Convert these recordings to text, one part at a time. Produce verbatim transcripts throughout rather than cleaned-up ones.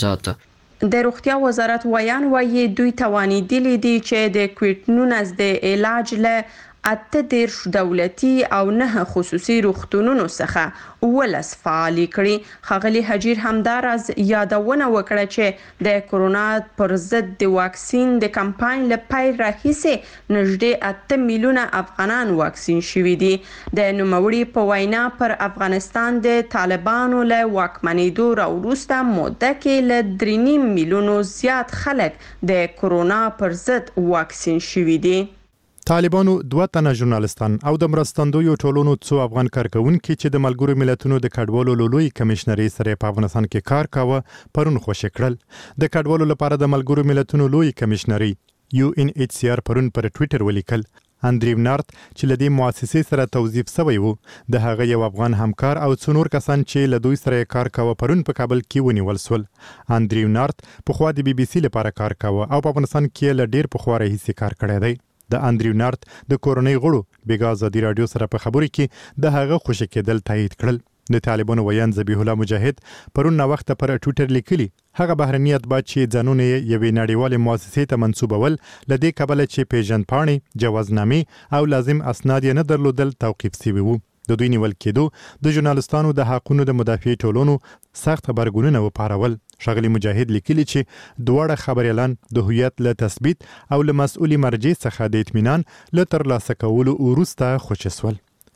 ذاته د روغتیا وزارت ویان وایي دوی توانیدلی دي چې د کوویډ نولس د علاج له اته دیرش دولتي او نه خصوصي روغتونونو څخه ولس فعالي کړي. ښاغلي حجیر همداراز یادونه وکړه چې د کرونا پر ضد د واکسین د کمپاین له پیل راهیسې نږدې اته میلیونه افغانان واکسین شوي دي. د نوموړي په وینا پر افغانستان د طالبانو له واکمنېدو راوروسته موده کې له درې نیم میلیونو زیات خلک د کرونا پر ضد واکسین شوي دي. طالبانو دوه تنه ژورنالستان او د مرستندویو ټولنو څو افغان کارکونکي چې د ملګرو ملتونو د کډوالو لوی کمشنري سره په افغانستان کې کار کاوه پرون خوشی کړل. د کډوالو لپاره د ملګرو ملتونو لوی کمشنري یو ان ایچ سی آر پرون پر ټوئیټر ولیکل اندریو نارت چې لدې مؤسسې سره توظیف شوی وو د هغه یو افغان همکار او څو نور کسان چې له دوی سره کار کاوه پرون په کابل کې ونیول شول. اندریو نارت په خوا د بي بي سي لپاره کار کاوه او په افغانستان کې له ډیر په خوا راهیسې کار کړی دی. د اندریو نارت د کورنۍ غړو بیګا ازادي رادیو سره په خبرو کې د هغه خوشی کېدل تایید کړل. د طالبانو ویان ذبیح الله مجاهد پرون نو وخت پر ټوئیټر لیکلی هغه بهرنی اتباع چې ځانونه یوې نړیوالې مؤسسې ته منسوبول لدې کبله چې پیژند پاڼې جوازنامې او لازم اسناد نه درلودل توقیف شوی وو. د دوی نیول کېدو د ژورنالستانو د حقوقو د مدافع ټولنو سخت خبرګونونه وپارول. ښاغلي مجاهد لیکلی چې دواړه خبريالان د هویت له تثبیت او له مسؤلي مرجع څخه د اطمینان له ترلاسه کولو وروسته خوشی شول.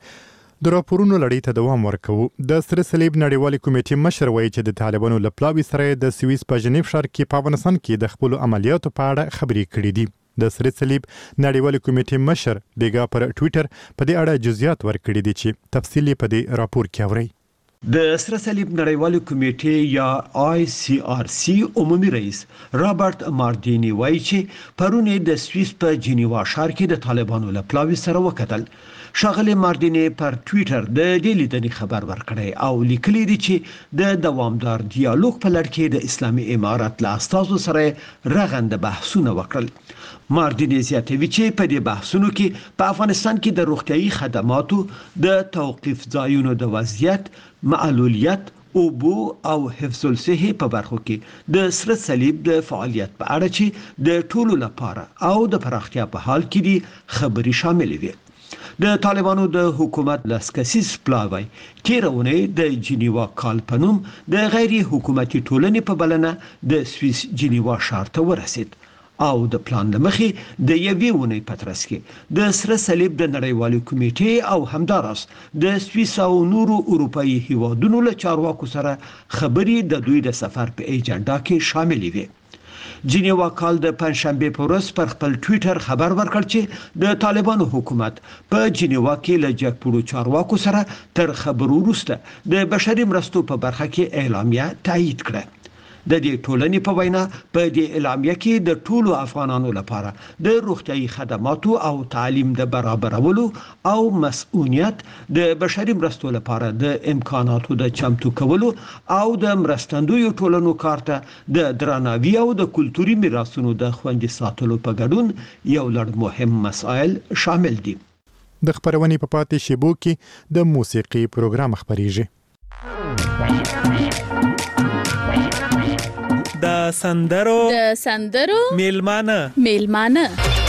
د راپورونو لړۍ ته دوام ورکوو. د سره صلیب نړیوالې کمیټې مشر وایي چې د طالبانو له پلاوي سره د سویس په ژنیف ښار کې په افغانستان کې د خپلو عملیاتو په اړه خبرې کړې دي. د سره صلیب نړیوالې کمیټې مشر بیګا پر ټوئیټر په دې اړه جزئیات ورکړي دي چې تفصیل په دې راپور کې اورئ. د سره صلیب نړیوالې کمیټې یا آی سی آر سی عمومي رئیس رابرټ ماردینی وایي چې پرون د سویس په جنیوا ښار کې د طالبانو له پلاوي سره وکتل. ښاغلي ماردینی پر ټوئیټر د دې لیدنې خبر ورکړی او لیکلی دی چې د دوامدار ډیالوګ په لړ کې د اسلامي امارت له استازو سره رغنده بحثونه وکړل. ماردینی زیاتوي چې په دې بحثونو کې په افغانستان کې د روغتيایي خدماتو د توقيف ځایونو د وضعیت، معلولیت، اوبو او حفظ الصحه په برخو کې د سره صلیب د فعالیت په اړه چې د ټولو لپاره او د پراختیا په حال کې دي خبري شامل وي. د طالبانو د حکومت لاسکسیز پلاوی تیرونه د جنیوا کال پنوم د غیر حکومتي ټولنې په بلنه د سویس جنیوا ښار ته ورسید او د پلان لمخې د یوې ونې پترس کې د سره صلیب د نړیوالې کمیټې او همداراز د سویس او نورو اروپאי هیوادونو له چارواکو سره خبرې د دوی د سفر په ایجنډا کې شامل وي. جنیوا کال د پنځشنبه په ورځ پر خپل ټوئیټر خبر ورکړ چې د طالبانو حکومت په جنیوا کې له جګپوړو چارواکو سره تر خبرو وروسته د بشري مرستو په برخه کې اعلامیه تایید کړه. د دې ټولنې په وینا په دې اعلامیه کې د ټولو افغانانو لپاره د روغتيایي خدماتو او تعلیم د برابرولو او مسؤلیت د بشري مرستو لپاره د امکاناتو د چمتو کولو او د مرستندویو ټولنو کارته د درناوي او د کلتوري میراثونو د خوندي ساتلو په ګډون یو لړ مهم مسایل شامل دي. د خبرونې په پاتې شیبو کې د موسیقي پروګرام خبريږي. د سندرو د سندرو میلمانه میلمانه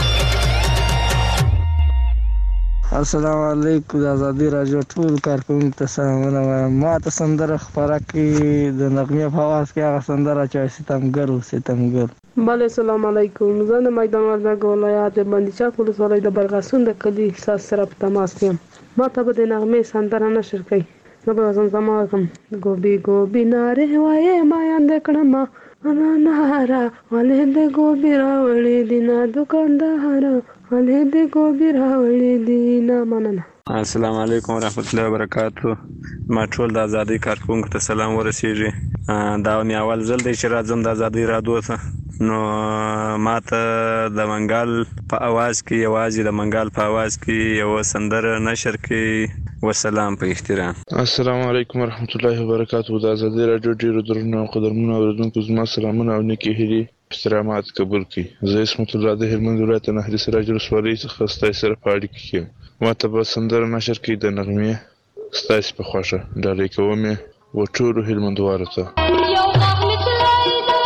السلام علیکم. د ازادي رادیو ټول کارکونکو ته سلامونه وایم. ما ته سندره خبره کې د نغمه په आवाज کې هغه سندره چې ستمګر او ستمګر. بله السلام علیکم. زه د میدان وردګ ولایت بندیچک ولسوالۍ د برغسون د کلی ساس سره په تماس یم. ما ته به د نغمه سندره نشر کوي. نو به زما کوم ګوبي ګوبي ناره وای ما اند کړم انا نهارا ولې د ګوبي راوړې دینا دکاندار ولې د ګوبي راوړې دینا مننه. السلام علیکم ورحمت الله وبرکاتہ. ما ټول د ازادي کارکونکو ته سلام ورسیږي. دا ونی اول ځل دی چې راځم د ازادي رادیو ته. نو ماته د منګال په आवाज کې یوازې د منګال په आवाज کې یو سندره نشر کې. والسلام په احترام. السلام علیکم ورحمت الله وبرکاتہ. د ازادي رادیو ډیرو درنو قدرمنو اوریدونکو زما سلامونه او نیکی هیلې احترامات قبول کړئ. زه اسمت الله د هلمند ولایت نهري سراج ولسوالۍ څخه ستاسو سره په اړیکه کې یم. ما ته به سندره نشر کړي د نغمې ستاسو په خوښه ډالۍ کوم و ټولو هلمندوالو ته.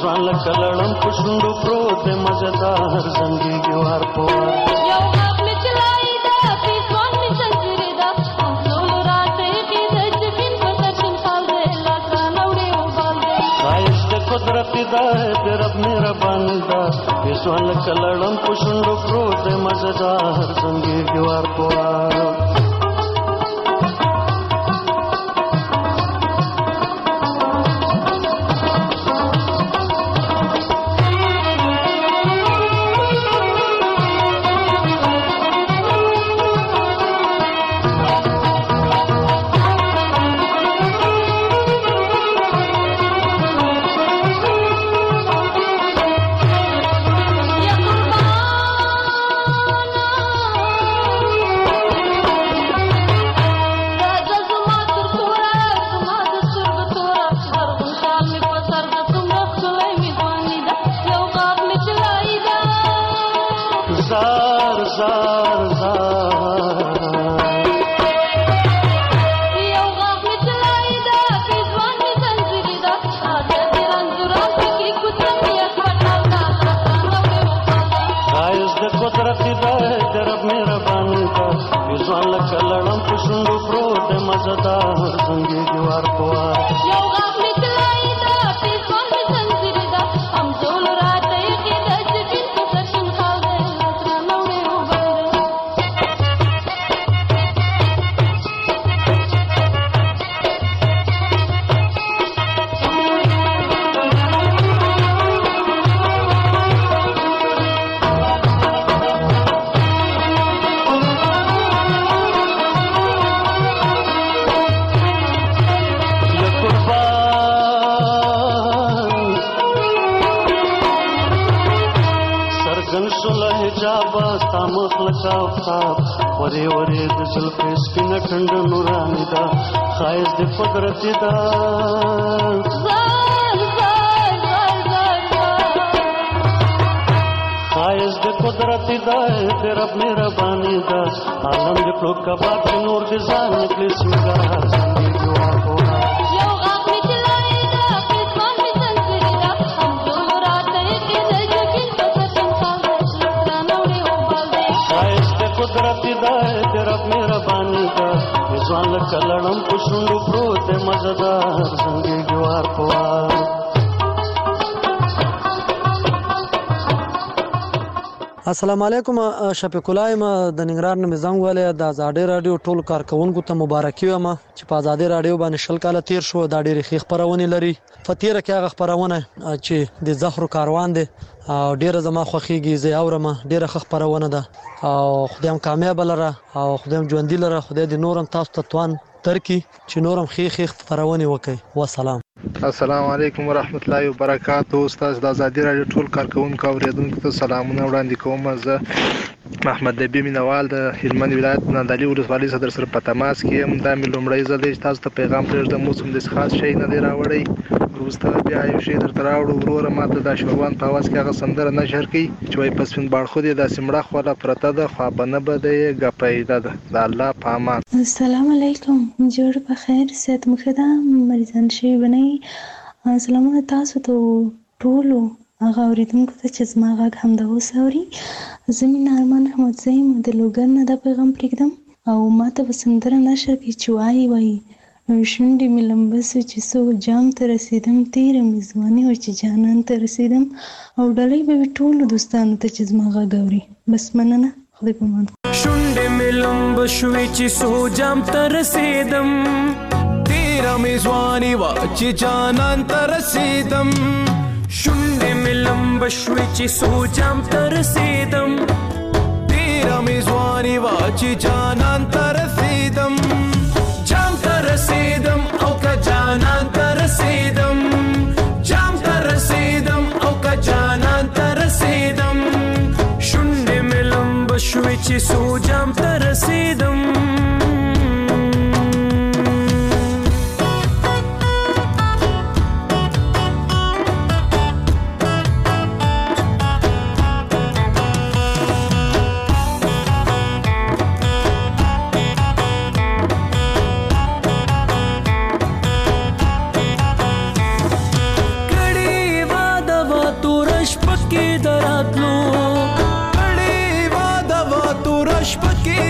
ځوان لکه لړم په شونډو پروت دی مزدار زنګېږي وار په وار یو غاښ مې چلایي ده پېزوان مې زنځیرې ده همزولو راته ایښې ده جبین په سرچین خال دی لاس رانه وړې وبال دی ښایست د قدرتي ده د رب مهرباني ده پېزوان لکه لړم په شونډو پروت دی مزدار زنګېږي وار په وار قدرتی دا خایز د قدرتی دا د رب مهربانی دا عالم د پلو کباب نور د ځان نکلی سنگار زندگی واکو یو غاق می چلائی دا پیسوان می سنسری دا هم جول راته ایقی دا جبین پسکن خالد لسرانوڑی اوبال دی خایز د قدرتی دا د رب مهربانی دا ځوان لکه لړم په شونډو پروت دی مزدار زنګېږي وار په وار السلام علیکم شفیق الله یم د ننګرهار نه مې زنګ وهلی د ازادۍ راډیو ټولو کارکوونکو ته مبارکي وایم چې په ازادۍ راډیو باندې شل کاله تیر شو دا ډېرې ښې خپرونې لري په تېره کې هغه خپرونه چې د زهرو کاروان دی او ډېره زما خوښېږي زه یې اورم ډېره ښه خپرونه ده او خدای هم کامیابه لره او خدای هم ژوندي لره خدای دې نور هم تاسو ته توان درکړي چې نور هم ښې ښې خپرونې وکړئ وسلام السلام علیکم ورحمت الله وبرکاتو استاد د ازادۍ راډیو ټول کارکوونکو او اوریدونکو ته سلامونه وړاندې کوم زه محمد نبی مینوال د هلمند ولایت نادعلي ولسوالۍ څخه در سره په تماس کې یم دا مې لومړی ځل دی چې تاسو ته پیغام پرېږدم اوس هم داسې خاص شی نه دی راوړی وروسته بیا یو شی درته راوړو وروره ماته دا شوروان په اواز کې هغه سندره نشر کړي چې وایي په سپین باړخود یې داسې مړه خوله پرته ده خوا به نه بده یې ګپیده ده د الله په امان السلام علیکم جوړ په خیر صحت مو ښه ده مریضان شوي به نه وي سلامونه تاسو ته ټولو هغه اورېدونکو ته چې زما غږ همداوس اوري زه مینه ارمان احمدزی یم د لوګر نه دا پیغام پرېږدم او ماته به سندره نشر کړي چې وایي وایي شونډې مې لمبه سو چې څو جام ته رسېدم تېره مې ځواني وه چې جانان ته رسېدم او ډالۍ به وي ټولو دوستانو ته چې زما غږ اوري بس مننه خدای په امان شونډې مې لمبه شوې چې څو جام ته رسېدم تېره مې ځواني وه چې جانان ته رسېدم شونډې مې لمبه شوې چې څو جام ته رسېدم تېره مې ځواني وه چې جانان ته رسېدم جام ته رسېدم او که جانان ته رسېدم جام ته رسېدم او که جانان ته رسېدم شونډې مې لمبه شوې چې څو جام ته رسېدم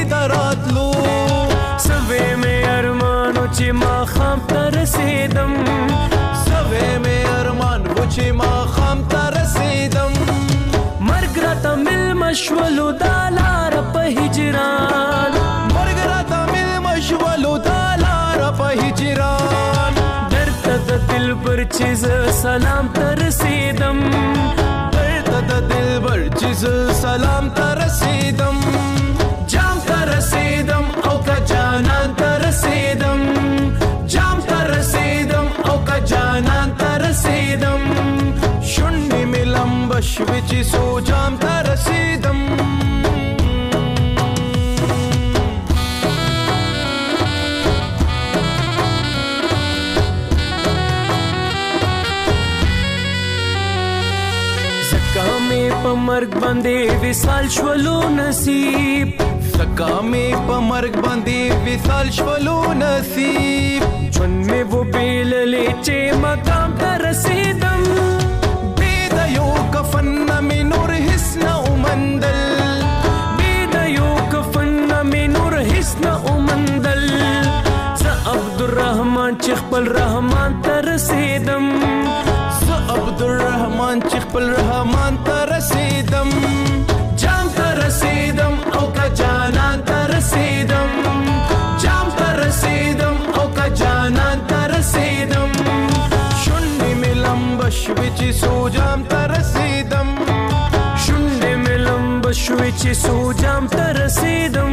دراتلو سوي مې ارمانو چې ما خام ته رسیدم سوي مې ارمان و چې ما خام ته رسیدم مرګ راته مل مشولو دا لار په هجران مرګ راته مل مشولو دا لار په هجران درته د دل پر چې سلام ته رسیدم درته د دل پر چې سلام ته رسیدم جام ته رسیدم او که جانان ته رسیدم جام ته رسیدم او که جانان ته رسیدم شونډې مې لمبه شوې چې سو جام ته رسیدم په مرګ باندې وصال شولو نصیب زکا مې په مرګ باندې وصال شولو نصیب ژوند مې و بیللې چې مقام ته رسیدم بې د یو کفن نه مې نور هیڅ نه ومندل بې د یو کفن نه مې نور هیڅ نه ومندل زه عبدالرحمن چې خپل رحمان ته رسیدم عبدالرحمن چې خپل رحمان ته رسیدم جام ته رسیدم او که جانان ته رسیدم جام ته رسیدم او که جانان ته رسیدم شونډې مې لمبه شوې چې سو جام ته رسیدم شونډې مې لمبه شوې چې سو جام ته رسیدم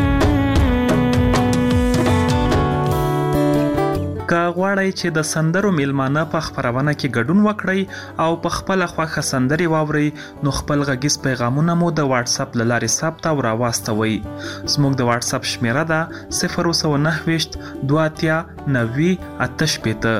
که غواړئ چې د سندرو میلمانه په خپرونه کې ګډون وکړئ او په خپله خوښه سندرې واورئ نو خپل غږیز پیغامونه مو د واتس اپ له لارې ثبت او راواستوئ. زموږ د واتس اپ شمیره ده صفر سوه نهه ویشت دوه اتیا نوي اته شپېته.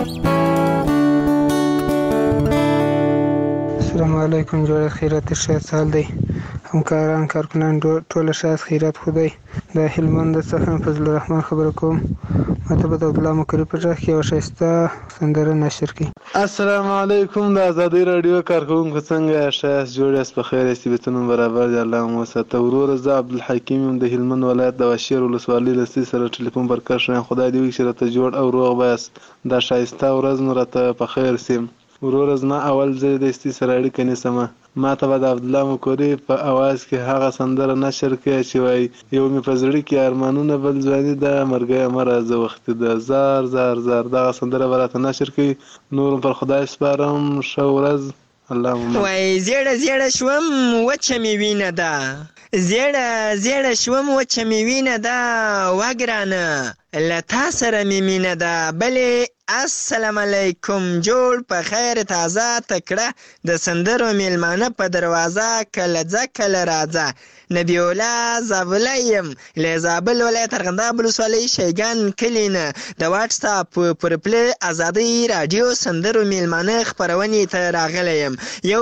السلام علیکم. جوړ خیرات ښه سال دی. همکاران کارکنان ټوله ښه خیرات خدای د هلمند څخه فضل الرحمن خبره کوم. ماته به د عبدالله مکري په غږ کې یوه ښایسته سندره نشر کړي. السلام علیکم. د ازادۍ راډیو کارکوونکو څنګه یاست؟ ښه یاست؟ جوړ یاست؟ په خیر یاست؟ طبیعتونه برابر دي؟ الله مو وساته. وروره زه عبدالحکیم یم د هلمند ولایت د واشیر ولسوالۍ له سي سره ټلیفون پر کار شوم. خدای دې وکړي چې راته جوړ او روغ به یاست. دا ښایسته ورځ مو راته په خیر سي. وروره زما اول ځل د استي سره اړیکه نیسمه. ما ته به د عبدالله مکري په اواز کې هغه سندره نشر کړي چې وایي یو مې په زړه کې ارمانونه بل ځواني ده مرګیه مه راځه وختي ده زار زار زار. دغه سندره به راته نشر کړي. نور پر خدای سپارم. ښه ورځ. الله مو وایي زیړه زیړه شوم وچه مې وینه ده زیړه زیړه شوم وچه مې وینه ده وګرانه له تا سره مې مینه ده بلې السلام علیکم. جوړ په خیر تازه تکړه د سندرو میلمانه په دروازه کله ځه کله راځه. نبی الله زابله یم له زابل ولایت ارغنداب ولسوالۍ شیګان کلي نه د واټس اپ پر پلی ازادۍ راډیو سندرو میلمانه خپرونې ته راغلی یم. یو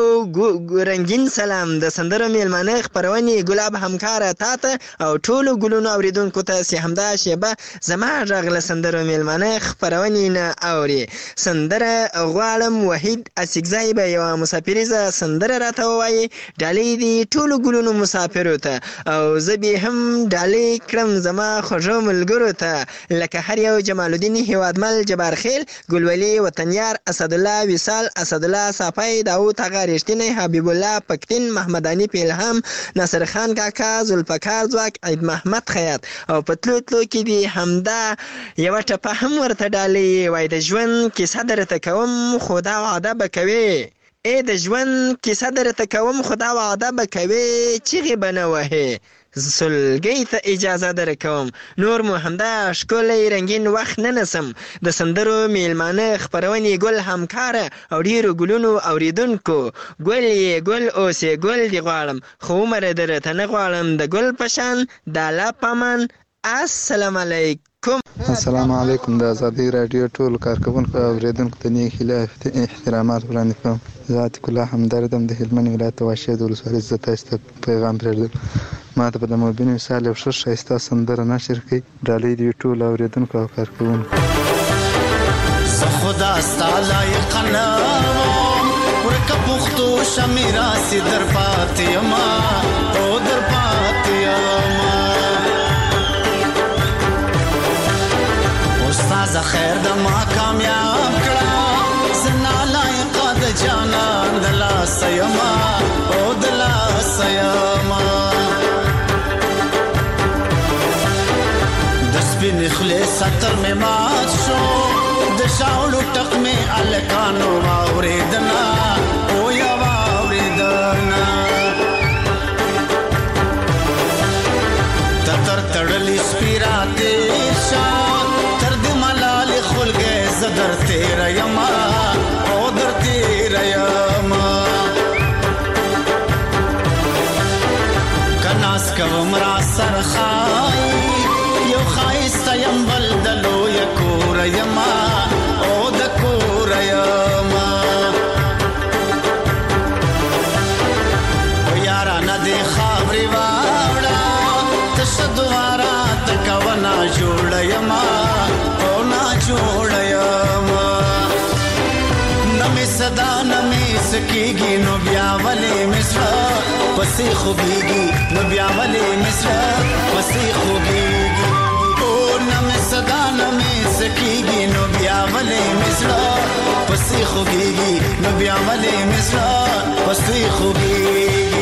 رنګین سلام د سندرو میلمانه خپرونې ګلاب همکاره تا ته او ټولو ګلونو اوریدونکو ته چې همدا شیبه زما غږ له سندرو میلمانه خپرونې نه اوري. سندره غواړم وحید اسیګزی به یوه مسافریزه سندره راته ووایي. ډالۍ دي ټولو ګلونو مسافرو ته او زه به هم ډالۍ کړم زما خوږو ملګرو ته لکه هر یو جمال الدین هیوادمل جبار خیل ګلولي وطنیار اسدالله وصال اسدالله صافی داود هغه رښتینی حبیب الله پکتین محمد انیف الهام ناصر خان کاکا زلفکار ځواک عید محمد خیاط او په تلو تلو کې دي همدا یوه ټپه هم ورته ډالۍ وای د ژوند کیسه درته کوم خو دا وعده به کوې ای د ژوند کیسه درته کوم خو دا وعده به کوې چیغې به نه وهې سلګۍ ته اجازه درکوم. نور مو همدا ښکلی رنګین وخت نه نسم د سندرو میلمانه خپرونې ګل همکاره او ډیرو ګلونو اوریدونکو ګل یې ګل اوسې ګل دې غواړم خو عمر درته نه غواړم د ګل په شان د الله پامان. السلام علیکم. السلام علیکم. د ازادۍ راډیو ټول کارکوونکو او اوریدونکو ته نیک هیله احترامات وړاندې کوم. زه عتیق الله همدردم د هلمند ولایت د واشیر د ولسوالۍ زه تاسو ته پیغام پرېږدم. ما ته به د مبین وصال یو ښه ښایسته سندره نشر کړي. ډالۍ دې ټولو اوریدونکو او کارکوونکو. زه خو دا ستا لایقه نه وم ورکه پښتو شمې راسې در پاتې یمه او در پاتې یمه یما د سپین خله ستر می مات شو د شاولو ټق می الکانو واوریدنا او یا واوریدنا تر تړلی سپیراته شان تر د ملال خلګه زدر تیر یما او در تیر یما کناس کوم را سرخای یو خایست یم بلدلو یکور یما او د کور یما او یارا ندی خبري واړه تشدوارا تکونا جوړ یما او نا جوړ یما نمې صدا نمې سکیږي نو بیا ولې مصر پسې خوږيږي نو بیا ولې مصر پسې خوږيږي او نمې صدا نمې سکیږي نو بیا ولې مصر پسې خوږيږي نو بیا ولې مصر پسې خوږيږي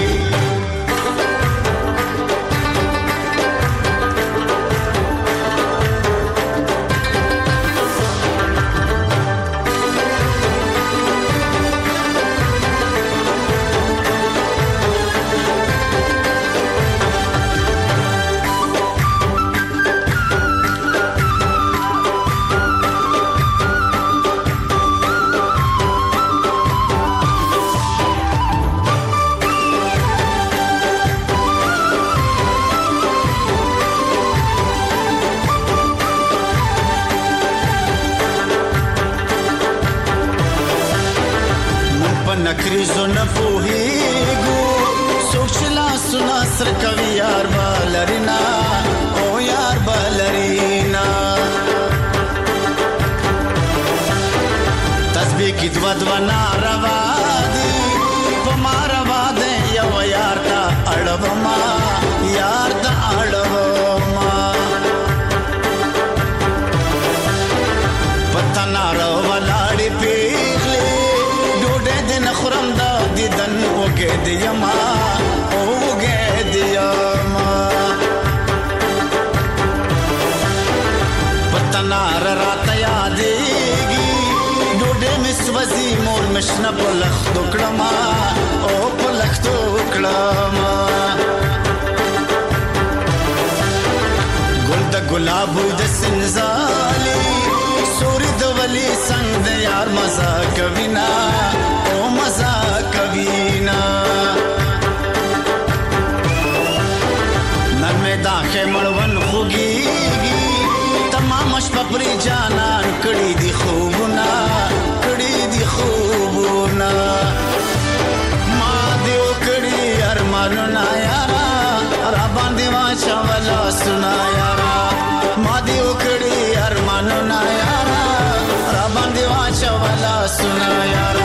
نکریزو نپوهیگو سوچلا سنا سر کوي یار بالرینا او یار بالرینا تسبیح کی دو دو ناروا دی پماروا دی یو یار تا اړوما یار تا اړوما پتا نارو ولاړی پیغلی خرم دا دیدن اوگه دیما اوگه دیما پتنار رات یادیگی ڈوڈے مسوزی مور مشنا پلخ دکڑما او پلخ دکڑما گل دا گلابو دا سنزالی سوری دا ولی سنگ دا یار مزا کوینا او مزا کوینا نرمه داخه مړون خوږیږي تمام شپه پرې جانان کړي دي خوبونه کړي دي خوبونه ما دیو کړي ارمانونه یارا را باندې واچولا سنا یارا ما دیو کړي ارمانونه یارا را باندې واچولا سنا یارا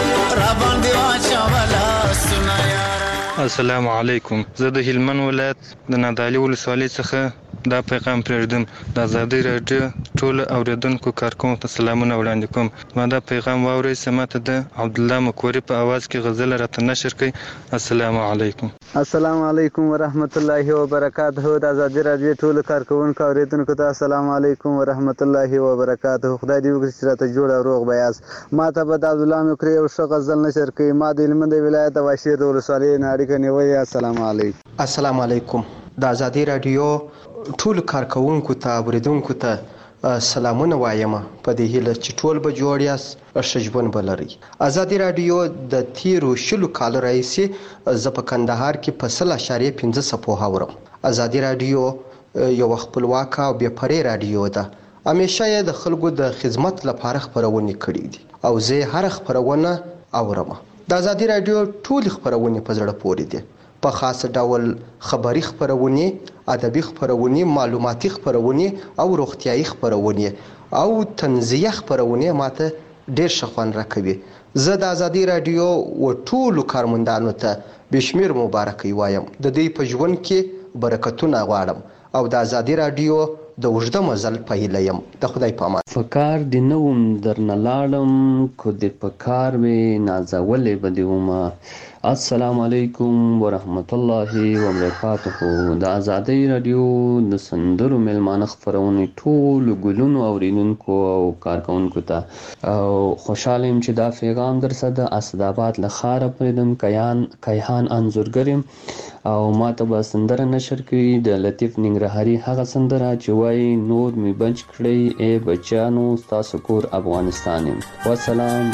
السلام علیکم. زه د هلمند ولایت د نادعلي ولسوالۍ څخه دا پیغام پرېږدم. د ازادۍ راډیو ټولو اورېدونکو کارکوونکو ته سلامونه وړاندې کوم. ما دا پیغام واورئ چې ماته د عبدالله مکوري په اواز کې غزل راته نشر کړئ. السلام علیکم. السلام علیکم ورحمت الله وبرکاته. د ازادۍ راډیو ټولو کارکوونکو اورېدونکو ته السلام علیکم ورحمت الله وبرکاته. خدای دې وکړي چې راته جوړ او روغ به یاست. ما ته به د عبدالله مکوري یو ښه غزل نشر کړئ. ما د هلمند ولایت د واشیر د ولسوالۍ نه اړیکه نیولې. السلام علیکم. السلام علیکم. د ازادۍ راډیو ټول کارکوونکو ته اوریدونکو ته سلامونه وایم په دې هیله چې ټول به جوړ یاست ښه ژوند به لرئ. ازادۍ راډیو د تیرو شلو کالو راهیسې زه په کندهار کې په سل اشاریه پنځه څپو اورم. ازادۍ راډیو یوه خپلواکه او بې پرې راډیو ده. همیشه یې د خلکو د خدمت لپاره خپرونې کړي دي او زه هره خپرونه اورم. د ازادۍ راډیو ټولې خپرونې په زړه پورې دي. په خاص ډول خبري خپرونې، ادبي خپرونې، معلوماتي خپرونې او روغتیايي خپرونې او تنزیه خپرونې ماته ډېر ښه خوند راکوي. زه د ازادۍ راډیو و ټولو کارمندانو ته بشمیر مبارکي وایم. د دوی په ژوند کې برکتونه غواړم او د ازادۍ راډیو د اوږده مزل په هیله یم. د خدای په امان. فکار دې نه وم درنه لاړم، کو دې په کار وې نازولې به دې ومه السلام علیکم ورحمت الله وبرکاته. د ازادۍ رادیو د سندرو میلمانه خپرونې ټول ګلونو اوریدونکو او کارکونکو ته او خوشاله يم چې دا پیغام درسه د اسداباد له ښاره پریدم کیان کیهان انځورګر یم او ما ته به سندره نشر کړي د لطیف ننګرهاري هغه سندره چې وایي نور می بچ کړئ ای بچیانو ستاسو کور افغانستان یم. والسلام.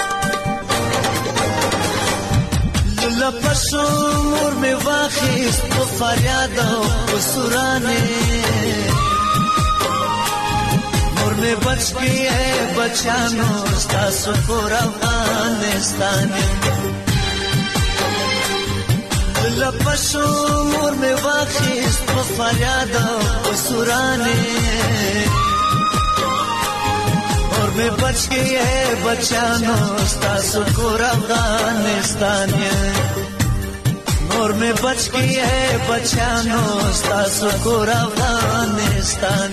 لپسو مور می واخیست په فریاد او په سورانه مور می بچ کی اے بچانو ستاسو کور افغانستان لپسو مور می واخیست په فریاد او په سورانه اور میں بچ گئی ہے بچانو ستاسو کور افغانستان اور میں بچ گئی ہے بچانو ستاسو کور افغانستان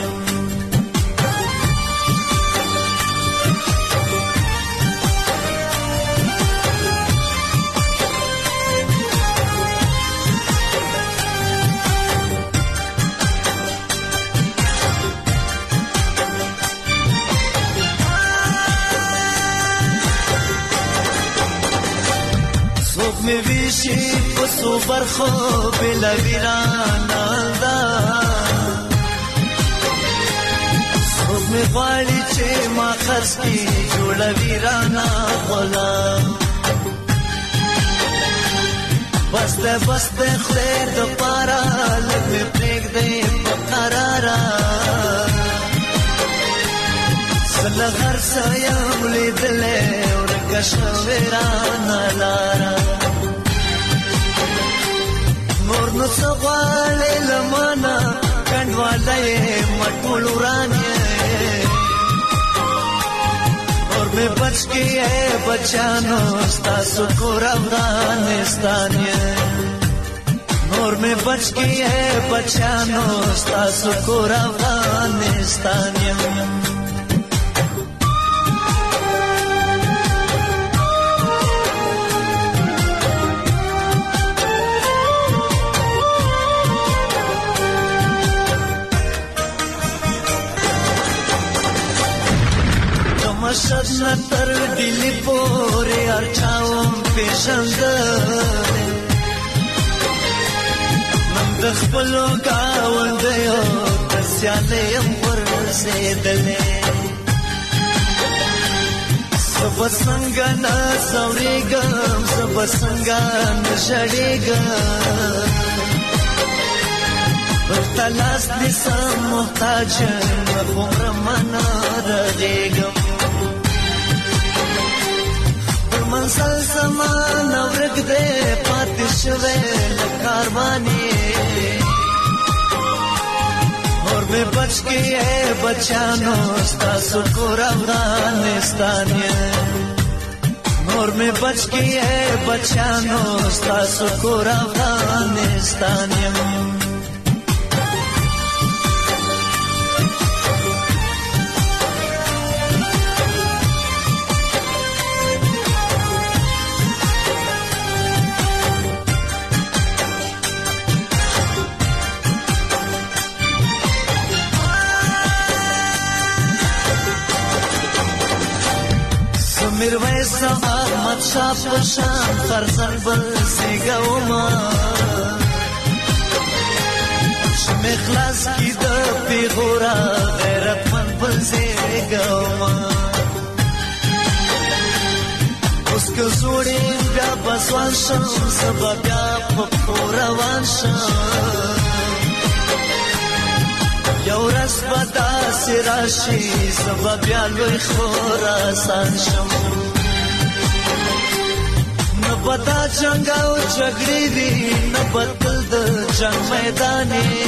می ویشی پسو برخو بلا ویرانا دا خوب می غواړي چې ما خرڅ کی جوړه ویرانا غلام بسته بسته خیر د پارا لږ می پرېږ دی په قرارا سله غر سایم لیدلې ورکه شوې رانا لارا نور نو سغوالی لمانا کنڈوالی مٹول ورانی اور میں بچ گئی ہے بچانو ستاسو کور افغانستان اور میں بچ گئی ہے بچانو ستاسو کور افغانستان مشد نتر دلی پوری ارچاوم پیشند من دخبلو گاوند یو تسیانیم ورسیدلی سب سنگا نسوریگم سب سنگا نشڑیگم بختلاس نیسم محتاجم خمر منا رغیگم منزل زمان ورک دے پاتی شوے لکاروانی اور میں بچ گئی ہے بچانو ستاسو کور افغانستان اور میں بچ گئی ہے بچانو ستاسو کور افغانستان میرویس احمد شاه پشان فرزند بل زیگوما شم اخلاص کی د پیغورا غیرت من بل زیگوما اوس که زوړې بیا بسوان شم سبا بیا په روان شم یو رس بدا سراشی سبا بیا لوی خوراسان شم نبتا جنگ او جگڑی دی نبتل د جنگ میدانی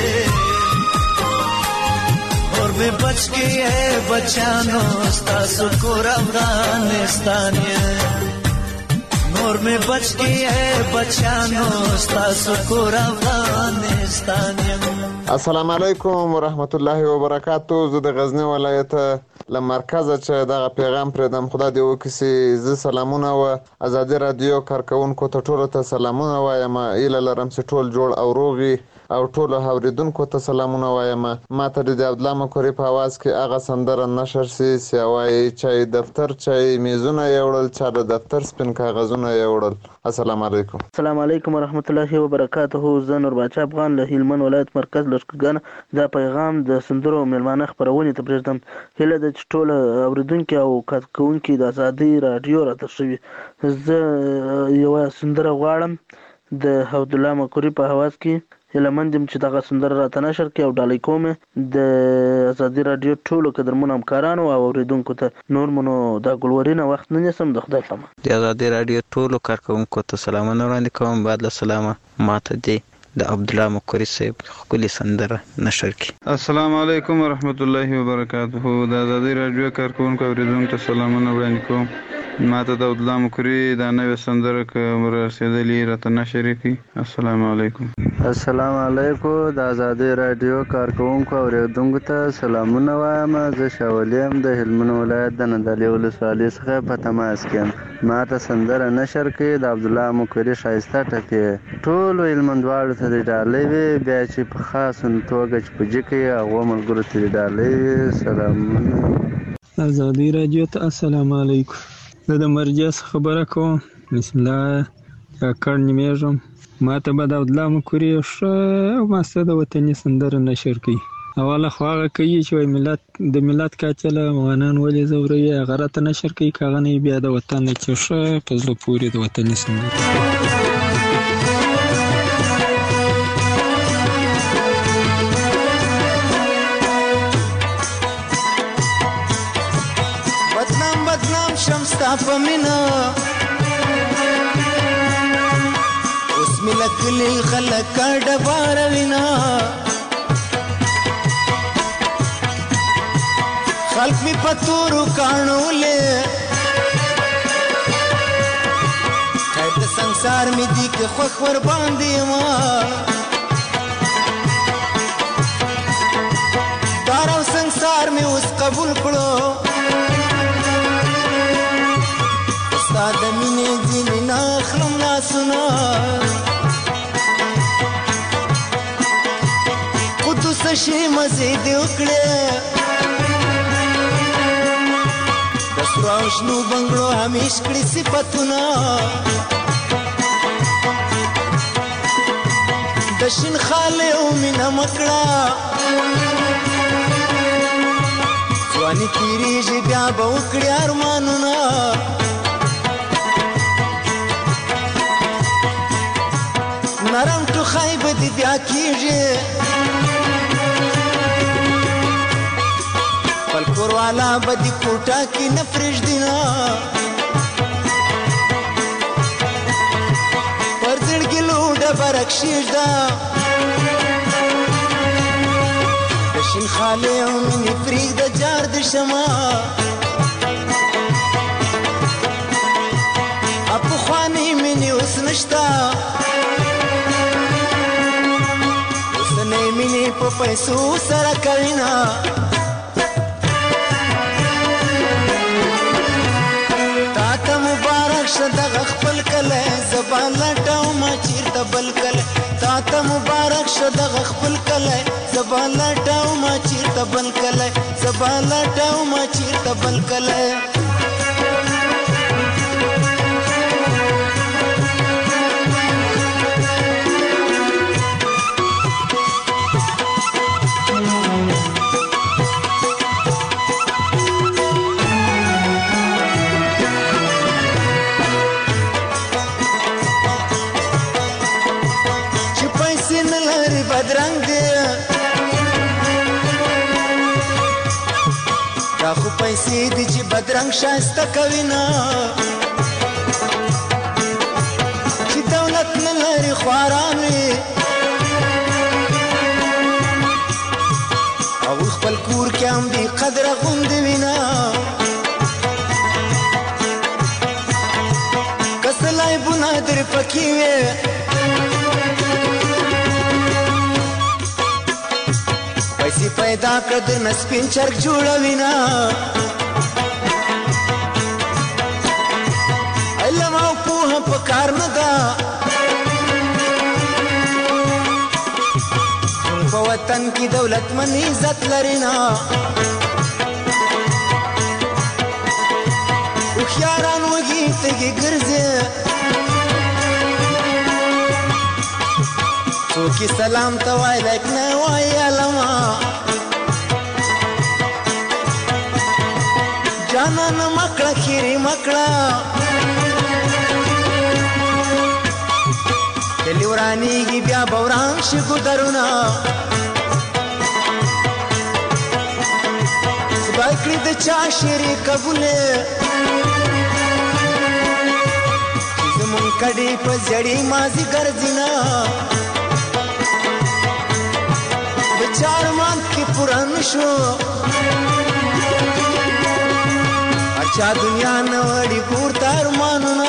اور میں بچ گئی ہے بچانو ستاسو کور افغانستان اور میں بچ گئی ہے بچانو ستاسو کور افغانستان. السلام علیکم ورحمت الله وبرکاتو. زه د غزنی ولایت له مرکزه چې دغه پیغام پرېږدم. خدای دې وکړي چې زه سلامونه و ازادي راډیو کارکوونکو ته ټولو ته سلامونه وایم. هیله لرم چې ټول جوړ او روغ وي او ټولو اورېدونکو ته سلامونه وایم. ما ته د عبدالله مکوري په اواز کې هغه سندره نشر سي چې وایي چای دفتر چای میزونه یې وړل، چا د دفتر سپین کاغذونه یې وړل. السلام علیکم. السلام علیکم ورحمت الله وبرکاته. زه نور باچا افغان له هلمند ولایت مرکز لښکرګانه دا پیغام د سندرو مېلمانه خپرونې ته پرېږدم. هیله ده چې ټول اورېدونکي او کارکوونکي د ازادۍ راډیو راته شوي. زه یوه سندره غواړم د عبدالله مکوري په اواز کې. هیله مند یم چې دغه سندره راته نشر کړي او ډالۍ کوم د ازادي راډیو ټولو قدرمنو همکارانو او اورېدونکو ته. نور مو نو دا ګلورینه وخت نه نیسم، د خدای په امان. د ازادي راډیو ټولو کارکوونکو ته سلامونه وړاندې کوم. بعد له سلامه ماته دی د عبدالله مکوري صاحب ښکلې سندره نشر کړي. السلام علیکم ورحمت الله وبرکاته. د ازادي راډیو کارکوونکو اورېدونکو ته سلامونه وړاندې کوم. ماته د عبدالله مکوري دا نوې سندره که رسېدلي راته نشر کړي. السلام علیکم. السلام علیکم. د ازادي راډیو کارکوونکو اورېدونکو ته سلامونه وایم. زه شاولي یم د هلمند ولایت د نادعلي ولسوالۍ څخه په تماس کې یم. ماته سندره نشر کړي د عبدالله مکوري ښایسته ټپې. ټولو هلمندوالو ته دې ډالۍ وي، بیا چې په خاصه توګه چې په جکه یې هغو ملګرو ته دې ډالۍ وي. سلامونه. ازادي راډیو ته السلام علیکم. زه د مرجع څخه خبره کوم. بسم الله کاکړ نومېږم. ما ته به د عبدالله مکوري یو ښه او ماسته د وطني سندره نشر کړي. اوله خو هغه کوي چې وایي ملت د ملت کچه له افغانان ولې ځوروي، هغه راته نشر کوي. که هغه نه بیا د وطن نه چې ښه په زړه پورې د وطني سندره. شمستا په مینا اوس می لکلی خلک ډبار وینا خلق می پتورو کانولې خیر د संसार می دی که خوخ ور باندې ما دارو संसार می اوس قبول کړو د مینې ځینې نه اخلم لاسونه قدوس شي مزې دې وکړې د سرو او شنو بنګړو همیش کړي صفتونه د شین خالې او مینه مکړه ځواني تېرېږي بیا به وکړي ارمانونه نرم ټوخی به دې بیا کېږي خپل کوروالا به دې کوټه کې نه پرېږدي نه پر زړګي لوډه به رکشېږده د شین خالې او مینې پرېږده جار د شمه پخوانۍ مینې اوس نشته مینې په پیسو سره کوي نه تا ته مبارک شه دغه خپل کلی زه به لټوم چېرته بل کلی تا ته مبارک شه دغه خپل کلی زه به لټوم چېرته بل کلی زه به لټوم چېرته بل کلی پیسې دي چې بدرنګ ښایسته کوي نه چې دولت نه لري خواران وي هغوی خپل کور کې هم بې قدره غوندې وي نه که څه لایبونه درې پکې وي پیسې پیدا کړ د نسپین چرګ جوړوي نه علم او پوهه په کار نه ده په وطن کې دولت من عزت لري نه هوښیاران وږي تږي ګرځي څوک یې سلام ته وایي لایک نه وایي علما جانانه مکړه خیرې مکړه کلی ورانیږي بیا به وران شي ګودرونه سبا کړي د چا شعرې قبولې چې زمونږ کډې په زړې مازې ګرځي نه د چا ارمان کې پوره نه شو هر چا دنیا نه وړي پورته ارمانونه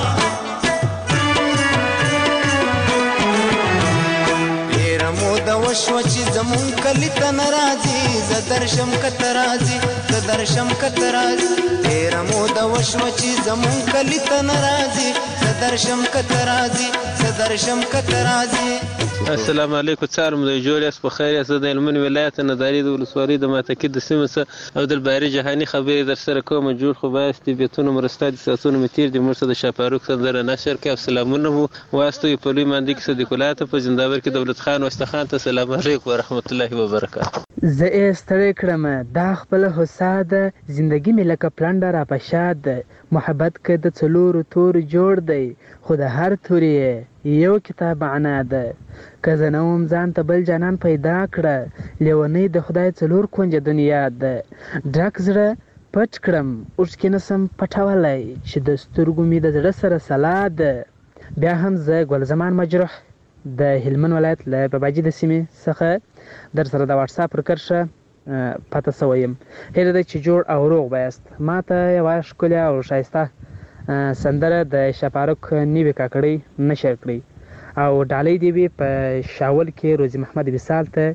وشو چې زمون کلی ته ناراضي زه درشم کته راځي زه درشم کته راځي ډېره موده وشوه چې زمون کلی ته ناراضي زه درشم کته راځي زه درشم کته راځي السلام علیکم څار مو جوړ یاست په خیر یاست د هلمند ولایت ناداري د ولسوالۍ د ماتکي د سیمې څخه عبدالباري جهاني خبرې در سره کوم جوړ خو بایستی بیتونه مرسته دي ساسونه مې تیر دي موږ ته د شاپاروک سندره نشر کوي سلامونه مو واسطوي په لوی ماندې کې صدیق الله ته په زنداور کې دولت خان واستخان ته سلام علیکم ورحمت الله وبرکاته زه یې ستړی کړم دا خپله هوسا ده زندګي مې لکه پلنډه راپشاد ده محبت که د څلورو تورو جوړ دی خو د هر تورې یو کتاب معنا ده که زه نه وم ځان ته بل جانان پیدا کړه لیونۍ د خدای څلور کونجه دنیا ده ډک زړه پټ کړم اوښکې نه سم پټولی چې د سترګو مې د زړه سره سلا ده بیا هم زه ګلزمان مجروح د هلمند ولایت له باباجي د سیمې څخه در سره د واټساپ پر کرښه پاته سوی یم هیله ده چې جوړ او روغ به یاست ما ته یوه ښکلې او ښایسته سندره د شاپاروک نیوې کاکړۍ نشر کړئ او ډالۍ دې وي په شاول کې روزي محمد وصال ته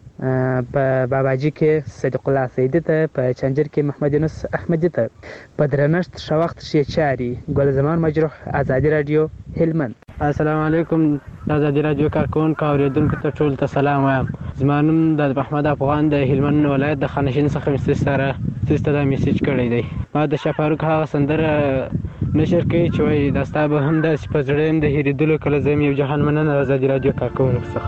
په باباجي کې صدیق الله سیدي ته په چنجر کې محمد یونس احمدي ته په درنښت ښه وخت ښې چارې ګلزمان مجروح ازادي راډیو هلمند السلام علیکم د ازادي راډیو کارکوونکو اورېدونکو ته ټولو ته سلام وایم زما نوم د محمد افغان د هلمند ولایت د خانشین څخه مسیج سره ستاسو ته دا میسیج کړی دی ما د شاپاروک هغه سندره نشر کوي چې وایي دا ستا به هم داسې په زړه یم د هېرېدلو کله زه یم یو جهان مننه د ازادي راډیو کارکوونکو څخه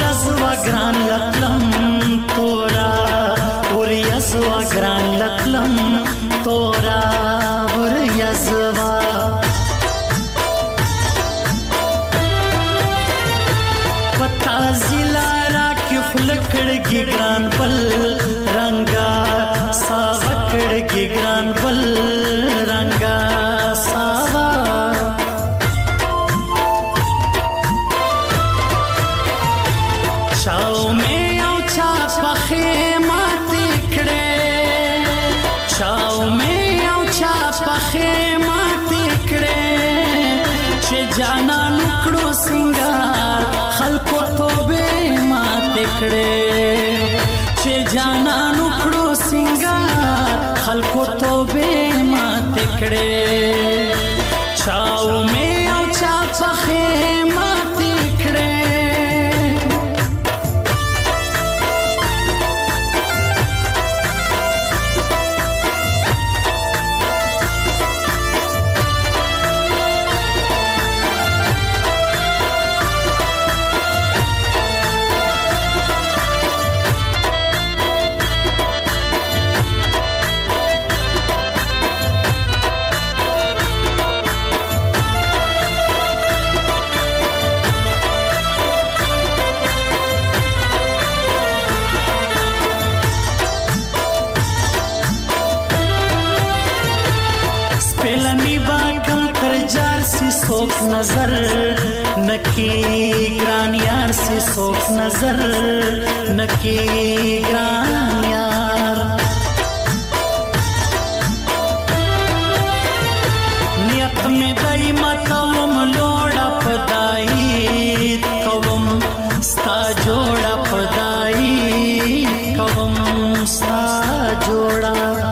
ګران لکلم پخې ماتې کړې چې جانان کړو سنگار خلکو توبې ماتې کړې چې جانان کړو سنگار خلکو توبې ماتې کړې چاو مې او چا پخې ماتې کړې सोख नजर नकी ग्रान यार से सोख नजर नकी ग्रान यार नियत में दई मतवम लोड़ा पदाई कवम स्ता जोड़ा पदाई कवम स्ता जोड़ा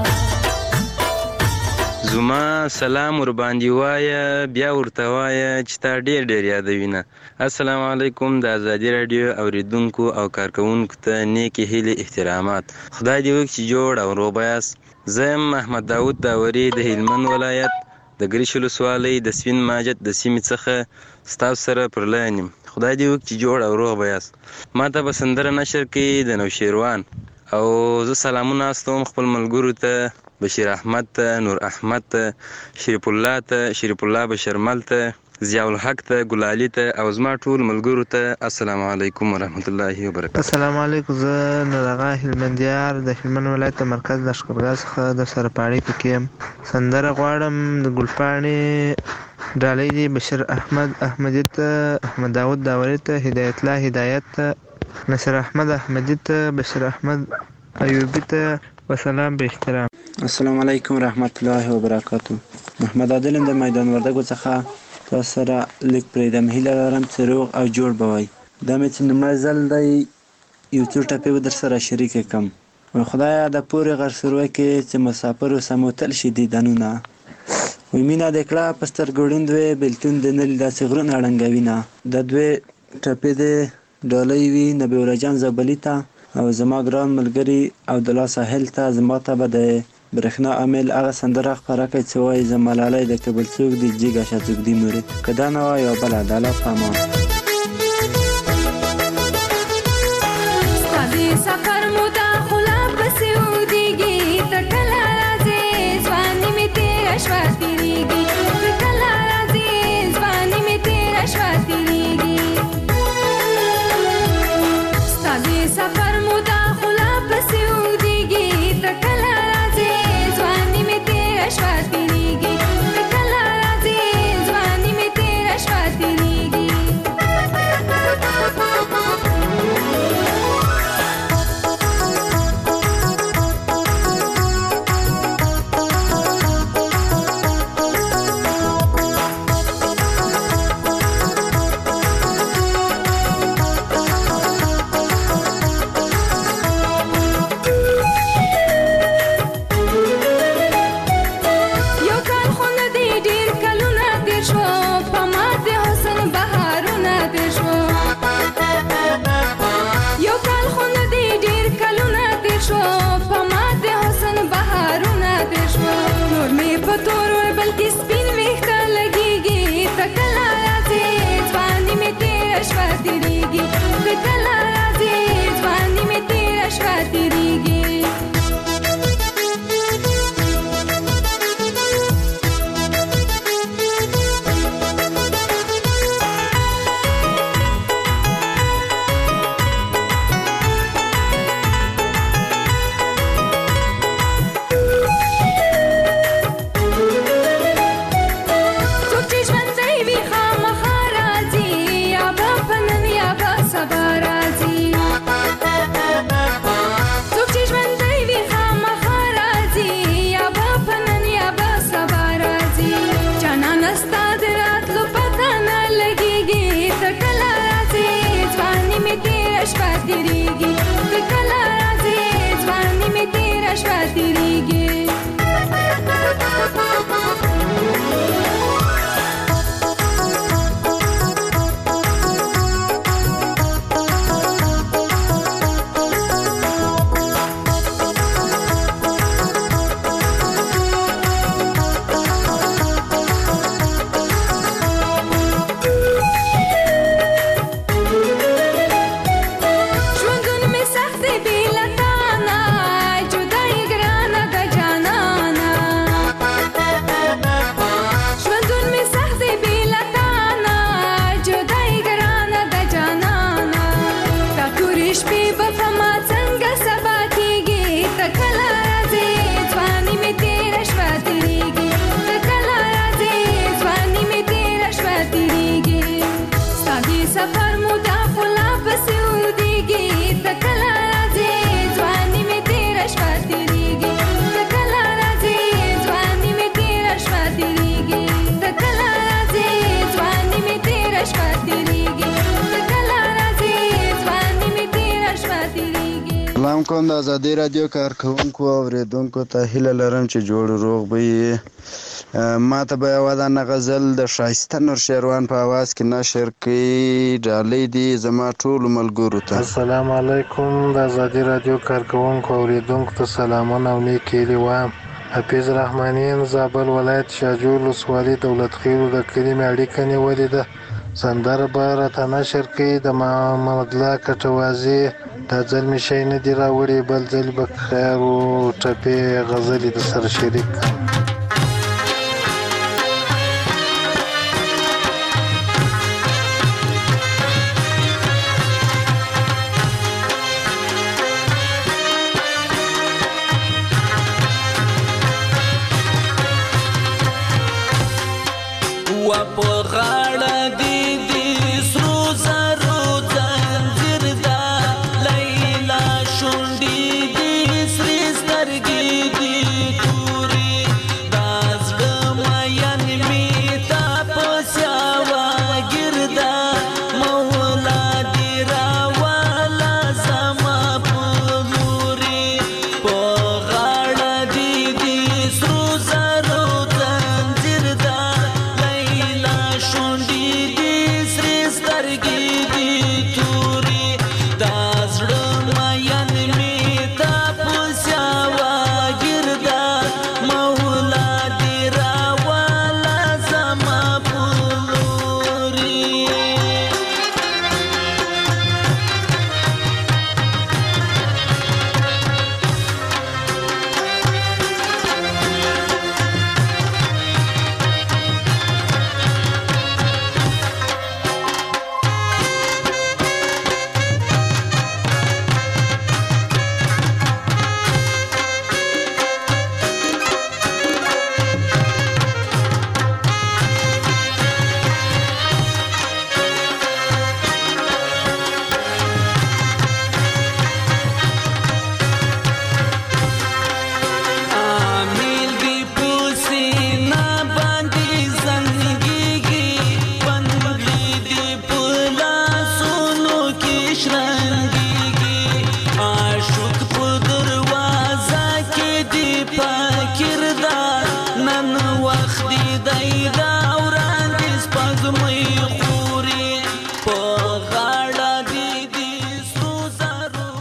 زما سلام ور باندې وایه بیا ورته وایه چې تا ډېر ډېر یادوینه. السلام علیکم. د ازادي راډیو اوریدونکو او کارکوونکو ته نیکې هیلې احترامات. خدای دې وکړي چې جوړ او روغ یاست. زه یم محمد داود داوري د هلمند ولایت د ګریش ولسوالۍ د سپین ماجت د سیمې څخه ستاسو سره پر لاین یم. خدای دې وکړي چې جوړ او روغ یاست. ما ته به سندره نشر کړي د نوشیروان او زه سلامونه استوم خپل ملګرو ته، بشیر احمد ته، نور احمد ته، شریف الله ته، شریف الله بشرمل ته، ضیاء الحق ته، ګلالي ته او زما ټول ملګرو ته السلام علیکم ورحمت الله وبرکاته. السلام علیکم. زه نورغه هلمندیار د هلمند ولایت مرکز لښکرګاه څخه د سرپاړی پکې یم. سندره غواړم د ګلپاڼې ډالۍ دی بشیر احمد احمدي ته، احمد داود داوري ته، هدایت الله هدایت ته، نصر احمد احمدي ته، بشیر احمد ایوبي ته وسلام به احترام. السلام علیکم رحمت الله وبرکاته. محمد عادل د میدان وردګو څخه تاسو سره لیک پرېږدم. هیله لرم چې روغ او جوړ به وئ. دا مې چې لومړی ځل دی یو څو ټپې به در سره شریکې کړم. وایي خدایه د پورې غر سروی کې چې مسافرو سموتل شي دیدنونه، وایي مینه دې کړه په سترګو ړوند وې بېلتون دې نه لید داسې غرونه ړنګوینه. دا دوې ټپې دې ډالۍ وي نبي الله جان زابلي ته او زما ګران ملګري عبدالله ساحل ته. زما ته به د برېښنا عامل هغه سندره خپره کړئ چې وایي زما لالی د کبل څوک دی جګه شه څوک دی مرې. که دا نه وه یو بله د الله په امان. ستا د سفر موده خو لا پسې اوږدېږي، ته کله راځې ځواني مې تېره شوه تېرېږي، ته کله راځې ځواني مې تېره شوه تېرېږي. ستا د سفر موده خو لا پسې اوږدېږي، ته کله راځې ځواني مې تېره شوه تېرېږي، ته کله راځې ځواني مې تېره شوه تېرېږي. سلام کوم د ازادي رادیو کارکونکو او اوریدونکو ته هیله لرم چې جوړ روغ به یې. ما ته به یوه دانه غزل د ښایسته نور شیروان په اواز کې نشر کړي. ډالۍ دي زما ټولو ملګرو ته. السلام علیکم د ازادي رادیو کارکونکو او اوریدونکو ته سلامونه او نیک هیلې وایم. حفیظ رحمانین زابل ولایت شاجور ولسوالي دولت خیرو د کلمې اړیکه نیولې ده. سندره به راته نشر کړي د محمد الله کټوازي. دا ځل مې شی نه دی راوړی، بل ځل به خیر و ټپې غزلې د سره شریک.